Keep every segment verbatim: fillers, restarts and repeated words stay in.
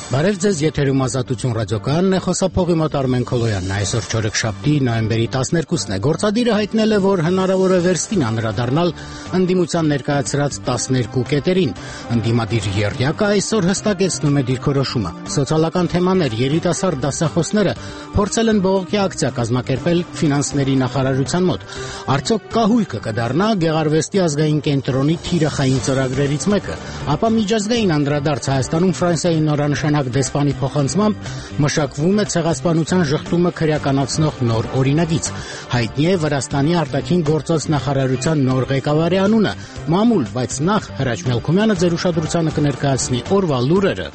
Բարև ձեզ, եթերում Ազատություն ռադիոկայանն է, խոսափողի մոտ Արմեն Քոլոյանն է, այսօր չորեքշաբթի նոյեմբերի տասներկուսն է։ Գործադիրը հայտնել է, որ հնարավոր է վերստին անդրադառնալ ընդդիմության ներկայացրած տասներկու կետերին։ Ընդդիմադիր եռյակը այսօր հստակեցնում է դիրքորոշումը։ Սոցիալական թեմաներ, երիտասարդ դասախոսները փորձել են բողոքի ակցիա կազմակերպել ֆինանսների նախարարության մոտ։ Արդյոք կահույքը կդառնա Գեղարվեստի ազգային կենտրոնի թիրախային ծրագրերից մեկը, ապա միջազգային անդրադարձ Հայաստանում Ֆրանսիայի նորանշանակ դեսպանի փոխանցմամբ մշակվում է ցեղասպանության ժխտումը քրեականացնող նոր օրինագիծ։ Հայտնի է Վրաստանի արտաքին գործոց նախարարության նոր ղեկավարի անունը՝ Մամուլ, բայց նախ Հրաչ Մելքումյանը ձեր ուշադրությանը կներկայացնի օրվա լուրերը։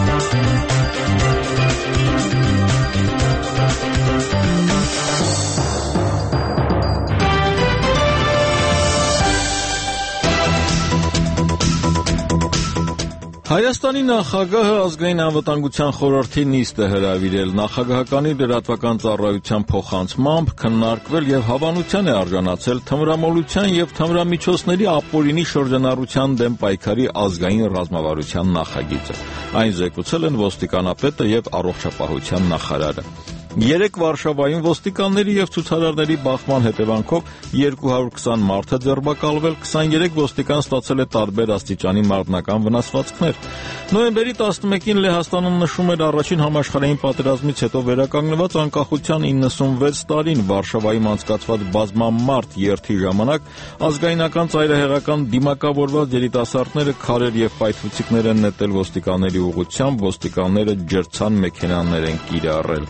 Հայաստանի նախագահը ազգային անվտանգության խորհրդի նիստ է հրավիրել, նախագահականի լրատվական ծառայության փոխանցմամբ քննարկվել եւ հավանության է արժանացել թմրամոլության եւ թմրամիջոցների ապօրինի շրջանառության դեմ պայքարի ազգային ռազմավարության նախագիծը։ Այն զեկուցել են ոստիկանապետը եւ առողջապահության նախարարը։ Երեք Վարշավայում ոստիկանների եւ ցուցարարների բախման հետևանքով երկու հարյուր քսան մարդ է ձերբակալվել, քսաներեք ոստիկան ստացել է տարբեր աստիճանի մարմնական վնասվածքներ։ Նոյեմբերի տասնմեկին Լեհաստանը նշում էր առաջին համաշխարհային պատերազմից հետո վերականգնված անկախության իննսունվեց տարին։ Վարշավայում անցկացված բազմամարդ երթի ժամանակ ազգայնական ծայրահեղական դիմակավորված երիտասարդները քարեր եւ պայթուցիկներ են նետել ոստիկանների ուղղությամբ, ոստիկանները ջրցան մեքենաներ են կիրառել։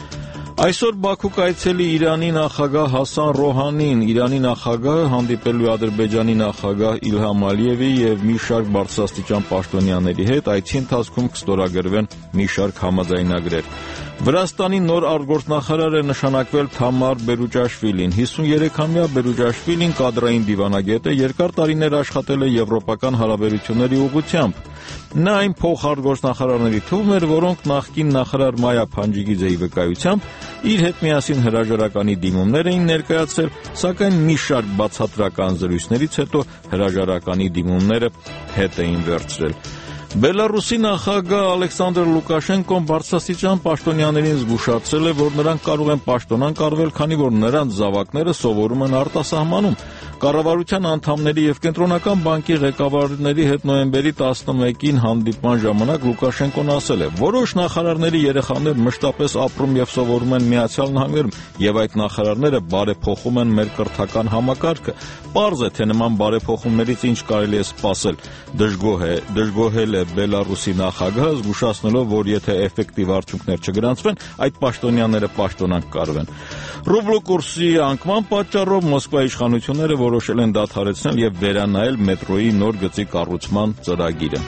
Այսօր Բաքու կայցելի Իրանի նախագահ Հասան Ռոհանին, Իրանի նախագահը հանդիպելու Ադրբեջանի նախագահ Իլհամ Ալիևի եւ մի շարք բարձրաստիճան պաշտոնյաների հետ այցի ընթացքում կստորագրվեն մի շարք համաձայնագրեր։ Վրաստանի նոր արտգործնախարար է նշանակվել Թամար Բերուջաշվիլին։ հիսուներեքամյա Բերուջաշվիլին կադրային դիվանագետ է, երկար տարիներ աշխատել է եվրոպական հարաբերությունների ուղղությամբ։ Նա այն փոխարտգործնախարարների թվում էր, որոնք նախկին նախարար Մայա Փանջիգիձեի վկայությամբ իր հետ միասին հրաժարականի դիմումներ էին ներկայացրել, սակայն մի շարք բացատրական զրույցներից հետո հրաժարականի դիմումները հետ էին վերցրել։ Բելարուսի նախագահ Ալեքսանդր Լուկաշենկոն բարձրաստիճան պաշտոնյաներին զգուշացրել է, որ նրանք կարող են պաշտոնան կառվել, քանի որ նրանց զավակները սովորում են արտասահմանում։ Կառավարության անդամների եւ Կենտրոնական բանկի ղեկավարների հետ նոյեմբերի տասնմեկին հանդիպման ժամանակ Լուկաշենկոն ասել է. «Որոշ նախարարների երեխաներ մշտապես ապրում եւ սովորում են Միացյալ Նահանգներում, եւ այդ նախարարները բարեփոխում են մեր կրթական համակարգը։ Պարզ է, թե նման բարեփոխումներից ինչ կարելի է սպասել»։ Դժգոհ է, դժգոհել է Բելարուսի նախագահը, զգուշացնելով, որ եթե էֆեկտիվ արդյունքներ չգրանցվեն, այդ պաշտոնյաները պաշտոնան կկարվեն։ Ռուբլու կուրսի անկման պատճառով Մոսկվայի իշխանությունները որոշել են դադարեցնել եւ վերանայել մետրոյի նոր գծի կառուցման ծրագիրը։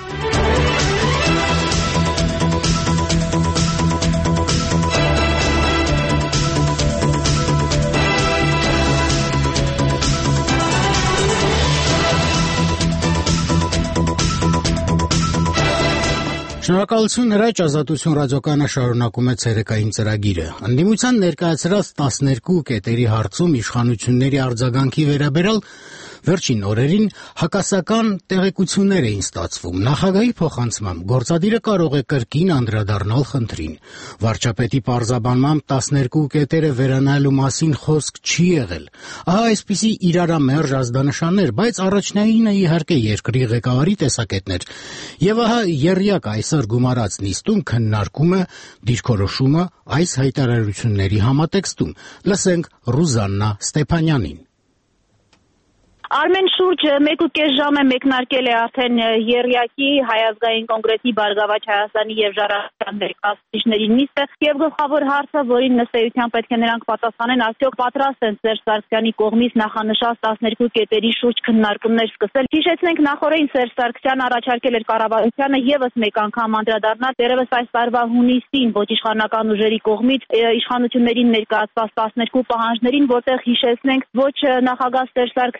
Շնորհակալություն Հրաչ, Ազատություն ռադիոկայանը շարունակում է ցերեկային ծրագիրը։ Ընդդիմության ներկայացրած տասներկու կետերի հարցում իշխանությունների արձագանքի վերաբերյալ վերջին օրերին հակասական տեղեկություններ էին ստացվում։ Նախագահի փոխանցմամբ գործադիրը կարող է կրկին անդրադառնալ խնդրին։ Վարչապետի պարզաբանմամբ տասներկու կետերը վերանայելու մասին խոսք չի եղել։ Ահա այսպիսի իրարամերժ ազդանշաններ, բայց առաջնայինը իհարկե երկրի ղեկավարի տեսակետներ։ Եվ ահա եռյակ այսօր գումարած նիստում քննարկում է դիրքորոշումը այս հայտարարությունների համատեքստում։ Լսենք Ռուզաննա Ստեփանյանին։ Արմեն, շուրջ մեկ ու կես ժամ է մեկնարկել է արդեն եռյակի Հայ ազգային կոնգրեսի Բարգավաճ Հայաստանի եւ Ժառանգության ներկայացուցիչների նիստը եւ գլխավոր հարցը, որին ըստ էության պետք է նրանք պատասխանեն, արդյոք պատրաստ են Սերժ Սարգսյանի կողմից նախանշած տասներկու կետերի շուրջ քննարկումներ սկսել։ Հիշեցնենք, նախորդին Սերժ Սարգսյանը առաջարկել էր կառավարությանը եւս մեկ անգամ անդրադառնալ դերևս այս տարվա հունիսին ոչ իշխանական ուժերի կողմից իշխանություններին ներկայացված տասներկու պահանջներին, որտեղ հիշեցնենք ոչ նախագահ Սերժ Սարգսյանի եւ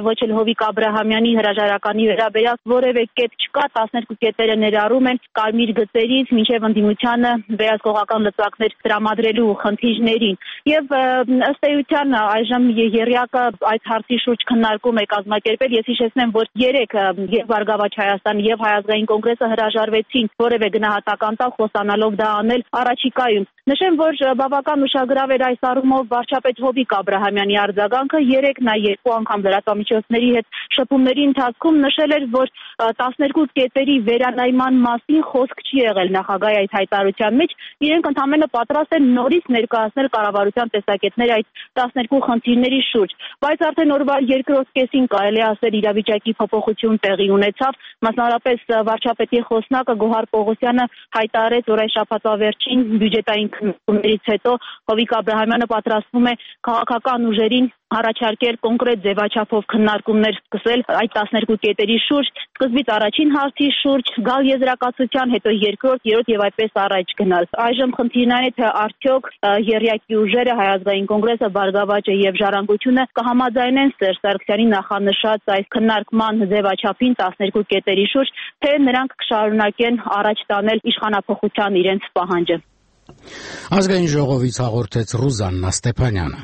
ոչ էլ Հովիկ Աբրահամյանի հրաժարականի վերաբերյալ որևէ կետ չկա, տասներկու կետերը ներառում են կարմիր գծերից մինչև ընդդիմությանը վերահսկողական լծակներ տրամադրելու խնդիրներին։ Եվ ըստ էության այժմ եռյակը այդ հարցի շուրջ քննարկում է կազմակերպել։ Ես հիշեցնեմ, որ երեք եւ Բարգավաճ Հայաստան եւ Հայ ազգային կոնգրեսը հրաժարվեցին որևէ գնահատական տալ խոսանալով դա անել առաջիկայում։ Նշեմ, որ բավական ուշագրավ էր այս առումով վարչապետ Հովիկ Աբրահամյանի արձագանքը։ Երեք նա երկու անգամ լրատվամիջոցների հետ շփումների ընթացքում նշել էր, որ տասներկու կետերի վերանայման մասին խոսք չի եղել նախագահի այդ հայտարարության մեջ։ Իրենք ընդհանրապես պատրաստ են նորից ներկայացնել կառավարության տեսակետներ այդ տասներկու խնդիրների շուրջ։ Բայց արդեն օրվա երկրորդ կեսին կարելի ասել իրավիճակի փոփոխություն տեղի ունեցավ։ Մասնավորապես վարչապետի խոսնակը Գոհար Պողոսյանը հայտարարեց, որ այս շաբաթվա վերջին բյուջետային քննարկումներից հետո Հովիկ Աբրահամյանը պատրաստվում է քաղաքական ուժերին առաջարկել կոնկրետ ձևաչափով քննարկումներ սկսել այդ տասներկու կետերի շուրջ, սկզբից առաջին հարցի շուրջ, գալ եզրակացության, հետո երկրորդ, երրորդ եւ այդպես առաջ գնալ։ Այժմ խնդիրն այն է, թե արդյոք եռյակի ուժերը, Հայ ազգային կոնգրեսը, Բարգավաճը եւ Ժառանգությունը կհամաձայնեն Սերժ Սարգսյանի նախանշած այս քննարկման ձևաչափին տասներկու կետերի շուրջ, թե նրանք կշարունակեն առաջ տանել իշխանափոխության իրենց պահանջը։ Ազգային ժողովից հաղորդեց Ռուզաննա Ստեփանյանը։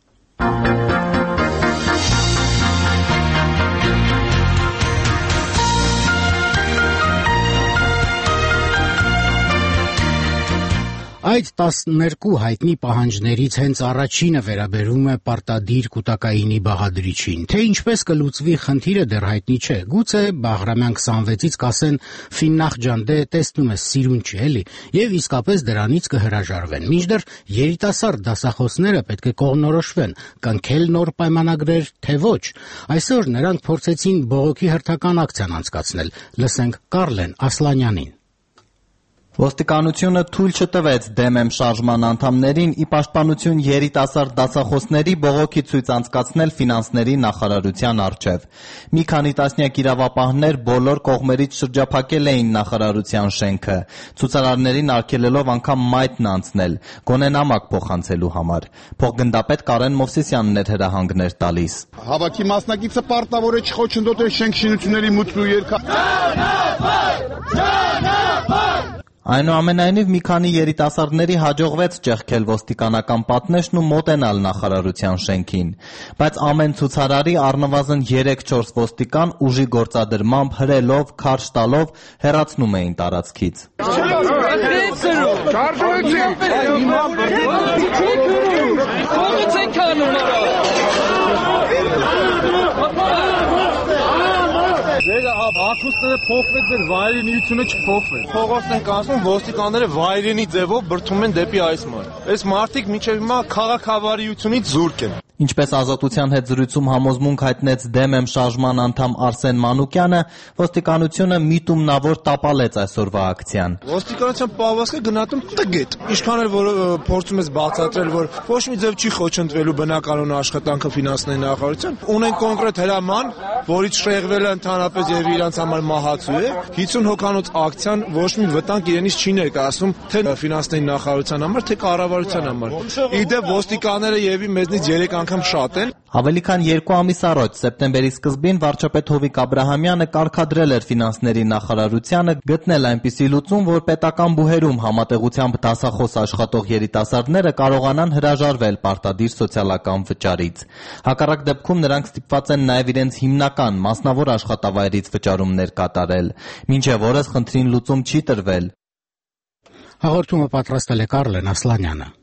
Այդ տասներկու հայտնի պահանջներից հենց առաջինը վերաբերում է պարտադիր կուտակայինի բաղադրիչին։ Թե ինչպես կլուծվի խնդիրը դեռ հայտնի չէ։ Գուցե Բաղրամյան քսանվեցից կասեն Ֆիննախջան, դե տեսնում ես սիրուն չի էլի, եւ իսկապես դրանից կհրաժարվեն։ Մինչդեռ երիտասարդ դասախոսները պետք է կողմնորոշվեն, կնքել նոր պայմանագրեր, թե ոչ։ Այսօր նրանք փորձեցին բողոքի հերթական ակցիան անցկացնել։ Լսենք Կարլեն Ասլանյանին։ Ոստիկանությունը թույլ չտվեց դեմ շարժման անդամներին ի պաշտպանություն երիտասարդ դասախոսների բողոքի ցույց անցկացնել ֆինանսների նախարարության առջև։ Մի քանի տասնյակ իրավապահներ բոլոր կողմերից շրջափակել էին նախարարության շենքը, ցուցարարներին արգելելով անգամ մայթն անցնել, գոնե նամակ փոխանցելու համար։ Փոխգնդապետ Կարեն Մովսիսյանն էր հրահանգներ տալիս։ Հավաքի մասնակիցը պարտավոր է չխոչընդոտել շենք շինությունների մուտքն ու երգը։ Այնուամենայնիվ մի քանի երիտասարդների հաջողվեց ճեղքել ոստիկանական պատնեշն ու մոտենալ նախարարության շենքին, բայց ամեն ցուցարարի առնվազն երեք-չորս ոստիկան ուժի գործադրմամբ հրելով, քարշ տալով հեռացնում էին տարածքից։ Ակուստները փոխվեց, ձեր վայրենիությունը չփոխվեց։ Փողոցն ենք ասում, ոստիկանները վայրենի ձևով բրդում են դեպի այս մար։ Այս մարդիկ մինչև հիմա քաղաքավարիությունից զուրկ են։ Ինչպես Ազատության հետ զրույցում համոզմունք հայտնեց դեմ շարժման անդամ Արսեն Մանուկյանը, ոստիկանությունը միտումնավոր տապալեց այսօրվա ակցիան։ Ոստիկանության պահվածքը գնահատում տգետ։ Ինչքան էլ որ փորձում ես բացատրել, որ ոչ մի ձև չի խոչընդվելու բնականոն աշխատանքը ֆինանսների նախարարության, ունեն կոնկրետ հրաման, որից շեղվելը ընդհանրապես եւ իրանց համար մահացու է։ հիսուն հոգանոց ակցիան ոչ մի վտանգ իրենից չի ներկայացնում թե ֆինանսների նախարարության համար, թե կառավարության համար։ Իդեպ ոստիկանները եւի մեզնից երեք անգամ շատ են։ Ավելի քան երկու ամիս առաջ, սեպտեմբերի սկզբին, վարչապետ Հովիկ Աբրահամյանը կարգադրել էր ֆինանսների նախարարությանը գտնել այնպիսի լուծում, որ պետական բուհերում համատեղությամբ դասախոս աշխատող երիտասարդները կարողանան հրաժարվել պարտադիր սոցիալական վճարից։ Հակառակ դեպքում նրանք ստիպված են նաև իրենց հիմնական մասնավոր աշխատավայրից վճարումներ կատարել։ Մինչև օրս խնդրին լուծում չի տրվել։ Հաղորդումը պատրաստել է Կարլեն Ասլանյանը։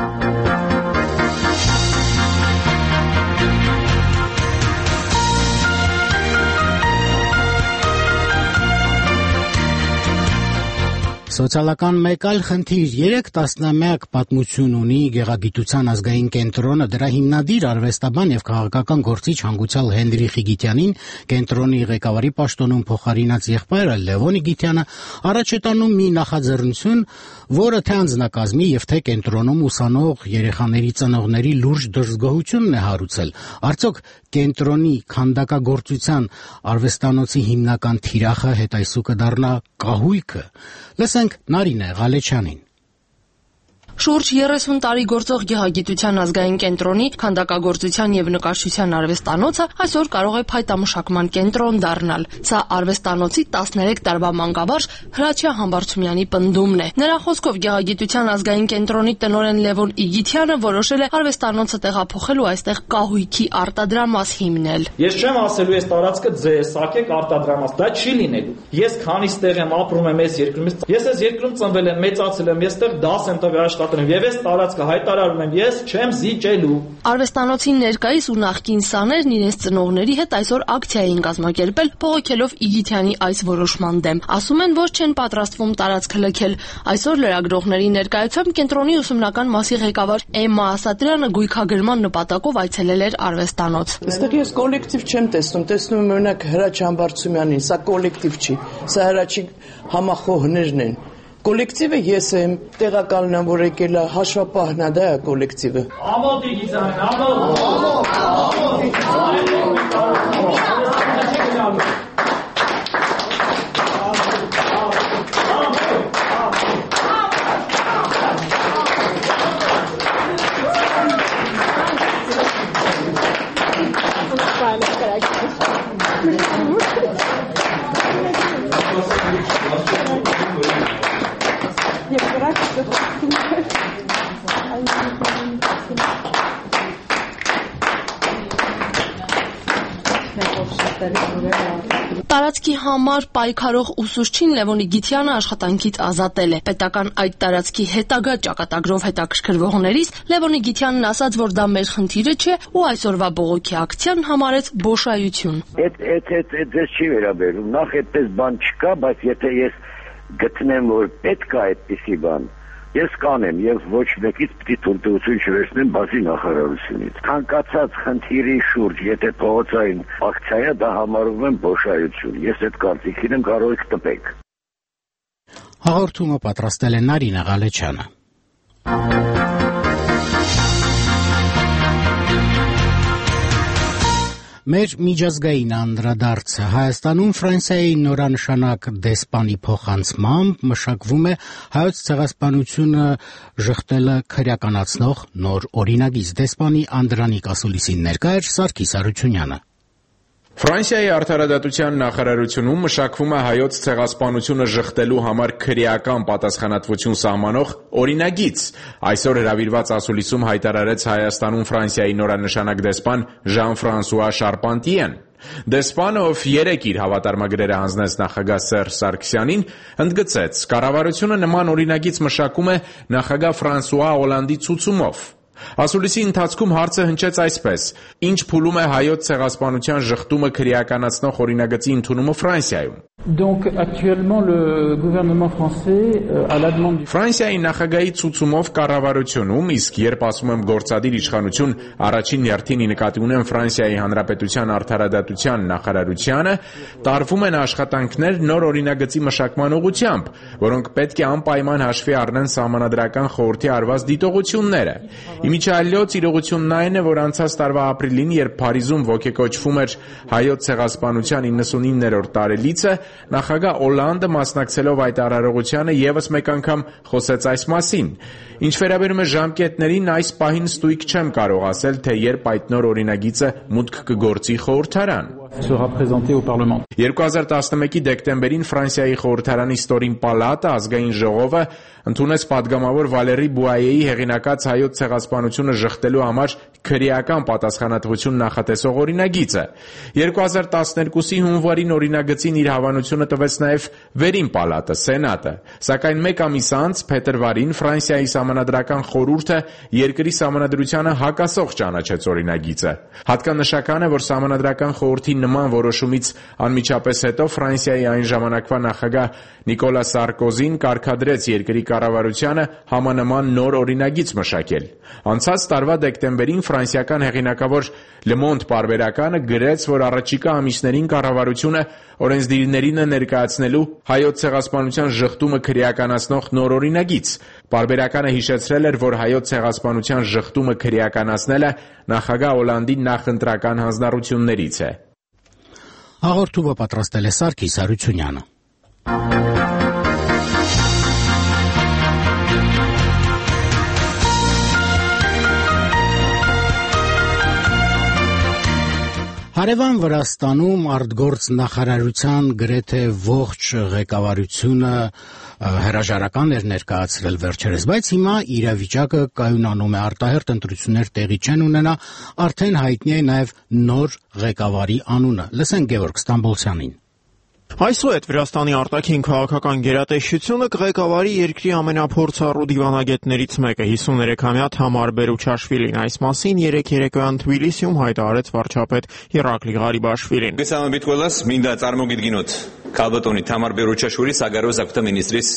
Սոցիալական մեկ այլ խնդիր երեք տասնամյակ պատմություն ունի Գեղագիտության ազգային կենտրոնը, դրա հիմնադիր արվեստաբան եւ քաղաքական գործիչ հանգուցյալ Հենրիխ Գիտյանին կենտրոնի ղեկավարի պաշտոնում փոխարինած եղբայրը Լևոնի Գիտյանը առաջ է տանում մի նախաձեռնություն, որը թե անձնակազմի եւ թե կենտրոնում ուսանող երեխաների ծնողների լուրջ դժգոհությունն է հարուցել։ Արդյոք կենտրոնի քանդակագործության արվեստանոցի հիմնական թիրախը հետայսու կդառնա կահույքը։ Լսենք Նարինե Ղալեչյանին։ Շուրջ երեսուն տարի գործող Գեղագիտության ազգային կենտրոնի քանդակագործության եւ նկարչության արվեստանոցը այսօր կարող է փայտամշակման կենտրոն դառնալ։ Սա արվեստանոցի տասներեք տարվա մանկաբարձ Հրաչյա Համբարձումյանի պնդումն է։ Նրա խոսքով Գեղագիտության ազգային կենտրոնի տնօրեն Լևոն Իգիթյանը որոշել է արվեստանոցը տեղափոխել ու այստեղ կահույքի արտադրամաս հիմնել։ Ես չեմ ասելու, այս տարածքը ձեզ սակեք արտադրամաս, դա չի լինելու։ Ես քանից տեղ եմ ապրում եմ այս երկրում, ես այս երկրում ծնվել եմ, մեծացել եմ, ես տեղ դաս եմ տվել աշխատել եմ եւ այս տարածքը հայտարարում եմ, ես չեմ զիջելու։ Արվեստանոցի ներկայիս ու նախկին սաներն իրենց ծնողների հետ այսօր ակցիա էին կազմակերպել, բողոքելով Իգիթյանի այս որոշման դեմ։ Ասում են, որ չեն պատրաստվում տարածքը լքել։ Այսօր լրագրողների ներկայությամբ կենտրոնի ուսումնական մասի ղեկավար Էմմա Ասատրյանը գույքագրման նպատակով այցելել էր արվեստանոց։ Այստեղ ես կոլեկտիվ չեմ տեսնում, տեսնում եմ օրինակ Հրաչ Համբարձումյանին, սա կոլեկտիվ չի, սա Հրաչի համախոհներն են։ Կոլեկտիվը ես եմ, տեղակալն եմ, որ եկել է, հաշվապահն է, դա է կոլեկտիվը։ Ամոթ Իգիթյան, ամոթ։ Տարածքի համար պայքարող ուսուցչին Լևոն Իգիթյանը աշխատանքից ազատել է։ Պետական այդ տարածքի հետագա ճակատագրով հետաքրքրվողներից Լևոն Իգիթյանն ասաց, որ դա մեր խնդիրը չէ ու այսօրվա բողոքի ակցիան համարեց բոշայություն։ Այդ այդ այդ այդ դες չի վերաբերում, նախ այդպես բան չկա, բայց եթե ես գտնեմ, որ պետք է այդպիսի բան, ես կանեմ եւ ոչ մեկից պիտի թույլտվություն չվերցնեմ բացի նախարարությունից։ Ցանկացած խնդիրի շուրջ, եթե փողոցային ակցիա, դա համարում եմ բոշայություն։ Ես այդ կարծիքին եմ, կարող եք տպեք։ Հաղորդումը պատրաստել է Նարինա Ղալեչյանը։ Մեր միջազգային անդրադարձը Հայաստանում Ֆրանսիայի նորանշանակ դեսպանի փոխանցմամբ մշակվում է հայոց ցեղասպանությունը ժխտելը քրեականացնող նոր օրինագիծ։ Դեսպանի Անդրանիկ Ասուլիսին ներկա էր Սարգիս Արությունյանը։ Ֆրանսիայի արդարադատության նախարարությունում մշակվում է հայոց ցեղասպանությունը ժխտելու համար քրեական պատասխանատվություն սահմանող օրինագիծ։ Այսօր հրավիրված ասուլիսում հայտարարեց Հայաստանում Ֆրանսիայի նորանշանակ դեսպան Ժան-Ֆրանսուଆ Շարպանտիեն։ Դեսպանը, ով երեկ իր հավատարմագրերը հանձնեց նախագահ Սերժ Սարգսյանին, ընդգծեց, կառավարությունը նման օրինագիծ մշակում է նախագահ Ֆրանսուଆ Օլանդի ցուցումով։ Ասուլիսի ընթացքում հարցը հնչեց այսպես. ինչ փուլում է հայոց ցեղասպանության ժխտումը քրեականացնող օրինագծի ընդունումը Ֆրանսիայում։ Donc actuellement le gouvernement français à la demande Ֆրանսիայի նախագահի ցուցումով կառավարությունում, իսկ երբ ասում եմ գործադիր իշխանություն, առաջին հերթին նկատի ունեմ Ֆրանսիայի Հանրապետության արդարադատության նախարարությանը, տարվում են աշխատանքներ նոր օրինագծի մշակման ուղղությամբ, որոնք պետք է անպայման հաշվի առնեն Սահմանադրական խորհրդի արված դիտողությունները։ Իմիջիայլոց իրողությունն այն է, որ անցած տարվա ապրիլին, երբ Փարիզում ոգեկոչվում էր հայոց ցեղասպանության իննսունիններորդ տարելիցը, նախագահ Օլանդը մասնակցելով այդ արարողությանը ևս մեկ անգամ խոսեց այս մասին։ Ինչ վերաբերում է ժամկետներին, այս պահին ստույգ չեմ կարող ասել, թե երբ այդ նոր օրինագիծը մուտք կգործի խորհրդարան։ երկու հազար տասնմեկի դեկտեմբերին Ֆրանսիայի խորհրդարանի ստորին պալատը ազգային ժողովը ընդունեց падգամավոր Վալերի Բուայեի հեղինակած հայոց ցեղասպանությունը ժխտելու համար քրեական պատասխանատվություն նախատեսող օրինագիծը։ երկու հազար տասներկուսի հունվարին օրինագծին իր հավանությունը տվեց նաև վերին պալատը, սենատը։ Սակայն մեկ ամիս անց, փետրվարին, Ֆրանսիայի Սահմանադրական խորհուրդը երկրի սահմանադրությանը հակասող ճանաչեց օրինագիծը։ Հատկանշական է, որ Սահմանադրական խորհրդի նման որոշումից անմիջապես հետո Ֆրանսիայի այն ժամանակվա նախագահ Նիկոլա Սարկոզին կարգադրեց երկրի կառավարությանը համանման նոր օրինագիծ մշակել։ Անցած տարվա դեկտեմբերին ֆրանսիական հեղինակավոր Le Monde պարբերականը գրեց, որ առաջիկա ամիսներին կառավարությունը օրենսդիրներին է ներկայացնելու հայոց ցեղասպանության ժխտումը քրեականացնող նոր օրինագիծ։ Պարբերականը հիշեցրել էր, որ հայոց ցեղասպանության ժխտումը քրեականացնելը նախագահ Օլանդի նախընտրական հանձնառություններից է։ Հաղորդումը պատրաստել է Սարգիս Արությունյանը։ Հարևան Վրաստանում արտգործ նախարարության գրեթե ողջ ղեկավարությունը հրաժարական էր ներկայացրել վերջերս, բայց հիմա իրավիճակը կայունանում է, արտահերթ ընտրություններ տեղի չեն ունենա, արդեն հայտնի է նաև նոր ղեկավարի անունը։ Լսենք Գևորգ Ստամբոլցյանին։ Այսուհետ Վրաստանի արտաքին քաղաքական գերատեսչությունը կղեկավարի երկրի ամենափորձառու դիվանագետներից մեկը հիսուներեքամյա Թամար Բերուչաշվիլին։ Այս մասին երեկ երեկոյան Թբիլիսիում հայտարարեց վարչապետ Իրակլի Ղարիբաշվիլին։ Գսամբիտ կոլաս մինდა წარმოგიდგინოთ Քալբատոնի Թամար Բերուչաշվիլի սագարոզակտա մինիստրից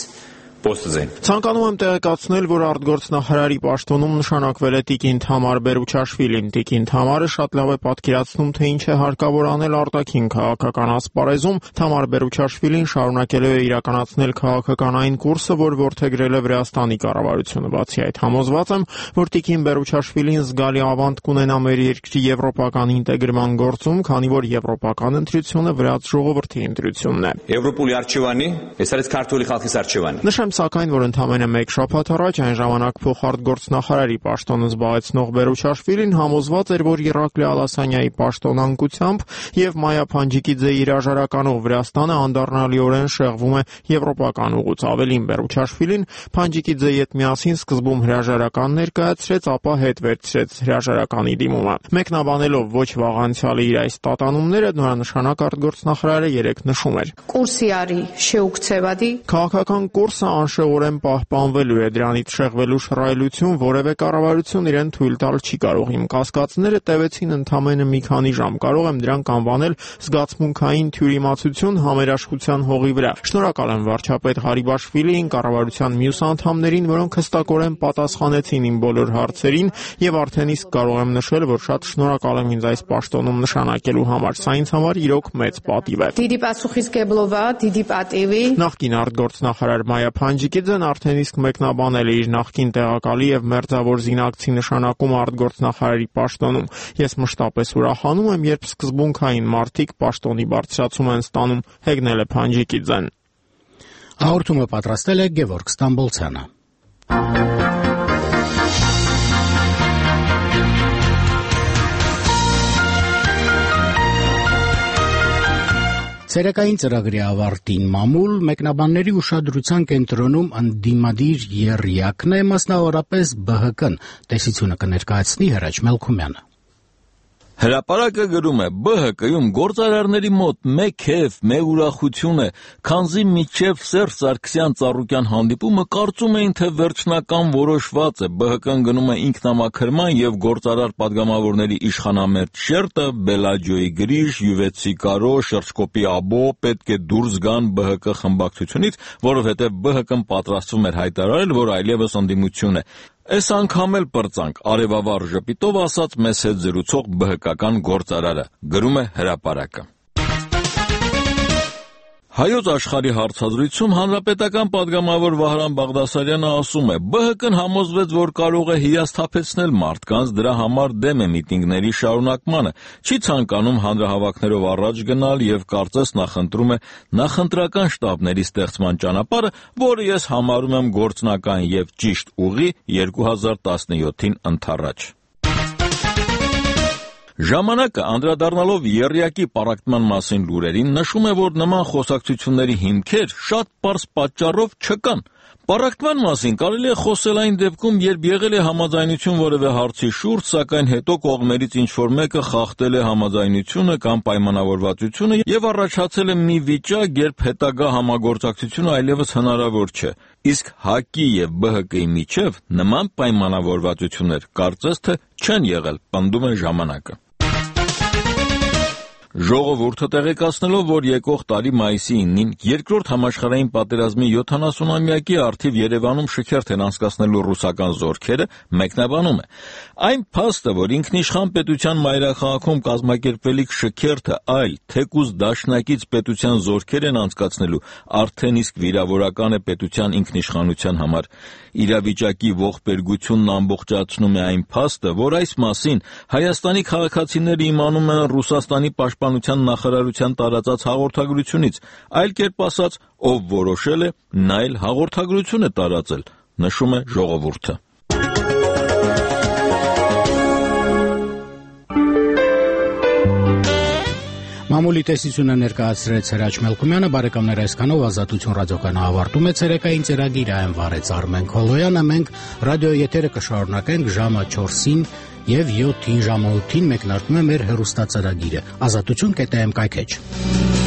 Ցանկանում եմ տեղեկացնել, որ արտգործ նախարարի պաշտոնում նշանակվել է Տիկին Թամար Բերուչաշվիլին։ Տիկին Թամարը շատ լավ է պատկերացնում, թե ինչ է հարկավոր անել արտաքին քաղաքական ասպարեզում։ Թամար Բերուչաշվիլին շարունակելու է իրականացնել քաղաքականային կուրսը, որ որդեգրել է Վրաստանի կառավարությունը։ Բացի այդ, համոզված եմ, որ Տիկին Բերուչաշվիլին զգալի ավանդ կունենա մեր երկրի եվրոպական ինտեգրման գործում, քանի որ եվրոպական ընտրությունը վրաց ժողովրդի ընտրությունն է։ Եվրոպոլի արխիվանի, այսարից քարտոլի խալխիս արխիվանի։ Նշեմ սակայն, որ ընդամենը մեկ շաբաթ առաջ այն ժամանակ փոխարտգործ նախարարի պաշտոնը զբաղեցնող Բերուչաշվիլին համոզված էր, որ Իրակլի Ալասանյայի պաշտոնանկությամբ եւ Մայա Փանջիկիձեի հրաժարականով Վրաստանը անդառնալիորեն շեղվում է եվրոպական ուղուց։ Ավելին, Բերուչաշվիլին Փանջիկիձեի հետ միասին սկզբում հրաժարական ներկայացրեց, ապա հետ վերցրեց հրաժարականի դիմումը։ Մեկնաբանելով ոչ վաղ անցյալի իր այս տատանումները, նորանշանակ արտգործ նախարարը երեկ նշում էր. Կուրսի արի շեուկցեվադի քաղաքական կուրսը անշեղորեն պահպանվելու է, դրանից շեղվելու շռայլություն որևէ կառավարություն իրեն թույլ տալ չի կարող։ Իմ կասկածները տևեցին ընդամենը մի քանի ժամ, կարող եմ դրանք անվանել զգացմունքային թյուրիմացություն համերաշխության հողի վրա։ Շնորհակալ եմ վարչապետ Ղարիբաշվիլիին, կառավարության մյուս անդամներին, որոնք հստակորեն պատասխանեցին իմ բոլոր հարցերին, եւ արդեն իսկ կարող եմ նշել, որ շատ շնորհակալ եմ ինձ այս պաշտոնում նշանակելու համար։ Սա ինձ համար իրոք մեծ պատիվ է։ Դիդի պասուխիսկեբլովա, դիդի պատիվի։ Նախկին արտգործ նախարար Մայա Փանջիկիձեն արդեն իսկ մեկնաբանել է իր նախկին տեղակալի եւ մերձավոր զինակցի նշանակում արտգործ նախարարի պաշտոնում։ Ես մշտապես ուրախանում եմ, երբ սկզբունքային մարդիկ պաշտոնի բարձրացում են ստանում, հեգնել է Փանջիկիձեն։ Հաղորդումը պատրաստել է Գևորգ Ստամբոլցյանը։ Ցերեկային ծրագրի ավարտին մամուլ մեկնաբանների ուշադրության կենտրոնում ընդդիմադիր եռյակն է, մասնավորապես Բ Հ Կն, տեսությունը կներկայացնի Հրաչ Մելքումյանը։ Հրապարակը գրում է. Բ Հ Կ-ում գործարարների մոտ մեկ հեվ, մեկ ուրախություն է, քանզի միջև Սերժ Սարգսյան Ծառուկյան հանդիպումը կարծում էին, թե վերջնական որոշված է։ Բ Հ Կն գնում է ինքնամաքրման եւ գործարար падգամավորների իշխանամերձ շերտը, Բելաջոյի գրիժ, Յուվեցի Կարո, Շրջկոպի Աբո պետք է դուրս գան Բ Հ Կ խմբակցությունից, որովհետեւ Բ Հ Կն պատրաստվում էր հայտարարել, որ այլևս ընդդիմություն է։ Այս անգամ էլ պրծանք, արևավար ժպիտով ասաց մեզ հետ զրուցող Բ Հ Կ-ական գործարարը, գրում է Հրապարակը։ Հայոց աշխարհի հարցազրույցում հանրապետական падգամավոր Վահրամ Բաղդասարյանը ասում է. Բ Հ Կն համոզվեց, որ կարող է հիասթափեցնել մարդկանց, դրա համար դեմ է միտինգների շարունակմանը, չի ցանկանում հանրահավաքներով առաջ գնալ եւ կարծես նախընտրում է նախընտրական շտաբների ստեղծման ճանապարհը, որը ես համարում եմ գործնական եւ ճիշտ ուղի երկու հազար տասնյոթին ընդառաջ։ Ժամանակը անդրադառնալով եռյակի պառակտման մասին լուրերին նշում է, որ նման խոսակցությունների հիմքեր շատ պարզ պատճառով չկան։ Պառակտման մասին կարելի է խոսել այն դեպքում, երբ եղել է համաձայնություն որևէ հարցի շուրջ, սակայն հետո կողմերից ինչ-որ մեկը խախտել է համաձայնությունը կամ պայմանավորվածությունը եւ առաջացել է մի վիճակ, երբ հետագա համագործակցությունը այլևս հնարավոր չէ։ Իսկ Հ Կ-ի եւ Բ Հ Կ-ի միջև նման պայմանավորվածություններ կարծես թե չեն եղել, պնդում է ժամանակը։ Ժողովուրդը տեղեկացնելով, որ եկող տարի մայիսի իննին երկրորդ համաշխարհային պատերազմի յոթանասունամյակի առթիվ Երևանում շքերթ են անցկացնելու ռուսական զորքերը, մեկնաբանում է. Այն փաստը, որ ինքնիշխան պետության մայրաքաղաքում կազմակերպվելիք շքերթը այլ թեկուզ դաշնակից պետության զորքեր են անցկացնելու, արդեն իսկ վիրավորական է պետության ինքնիշխանության համար։ Իրավիճակի ողբերգությունն ամբողջացնում է այն փաստը, որ այս մասին Հայաստանի քաղաքացիները իմանում են Ռուսաստանի պաշտպանության նախարարության տարածած հաղորդագրությունից, այլ կերպ ասած, ով որոշել է, նա էլ հաղորդագրություն է տարածել, նշում է ժողովուրդը։ Մամուլի տեսությունը ներկայացրեց Հրաչ Մելքումյանը, բարեկամներ, այսքանով Ազատություն ռադիոկայանը ավարտում է ցերեկային ծերագիրը, այն վարեց Արմեն Քոլոյանը, մենք ռադիոյի եթերը կշարունակենք ժամը չորսին եւ յոթին ժամը ութին մեկնարկում է մեր հեռուստածրագիրը Ազատություն կետ էմ կայքեջ։